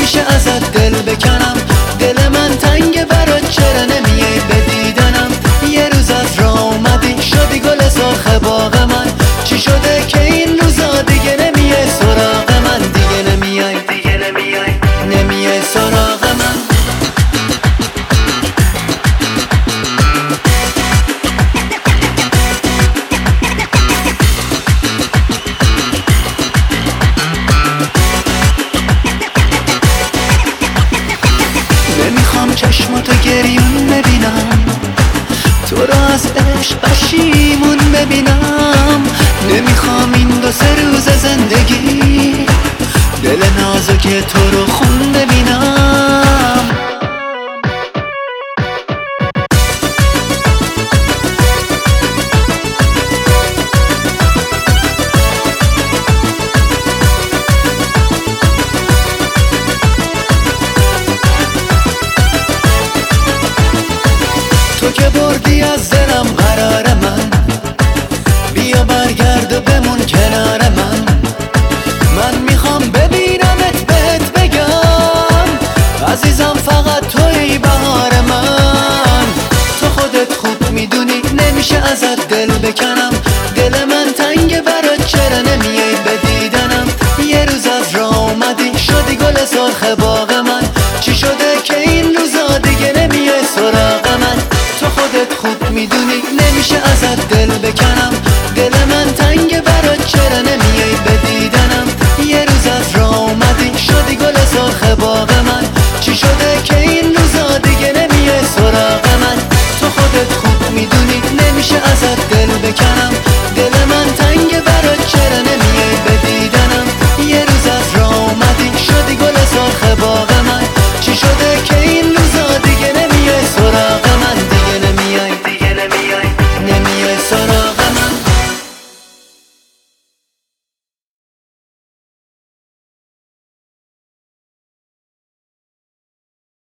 نمیشه ازت دل بکنم. دل من تنگ برات، چرا نمیای به دیدنم؟ یه روز از راه اومدی شدی گل سرخ باغ من. چی شده که این روزا دیگه نمیای سراغ من؟ دیگه نمیای سراغ من. نمیخوام چشماتو گریون ببینم، تو رو از عشق پشیمون ببینم. نمیخوام این 2-3 روز زندگی دل نازک تو رو خون ببینم. تو که بردی از دلم قرار من، بیا برگرد و بمون کنار من. من میخوام ببینمت بهت بگم عزیزم فقط توی بهار من. تو خودت خوب میدونی نمیشه ازت دل بکنم. دل من تنگ برات، چرا نمیای به دیدنم؟ یه روز از راه اومدی شدی گل سرخ باغ من. چی شده که این روزا دیگه نمیای سراغ من؟ تو خودت خوب میدونی نمیشه ازت دل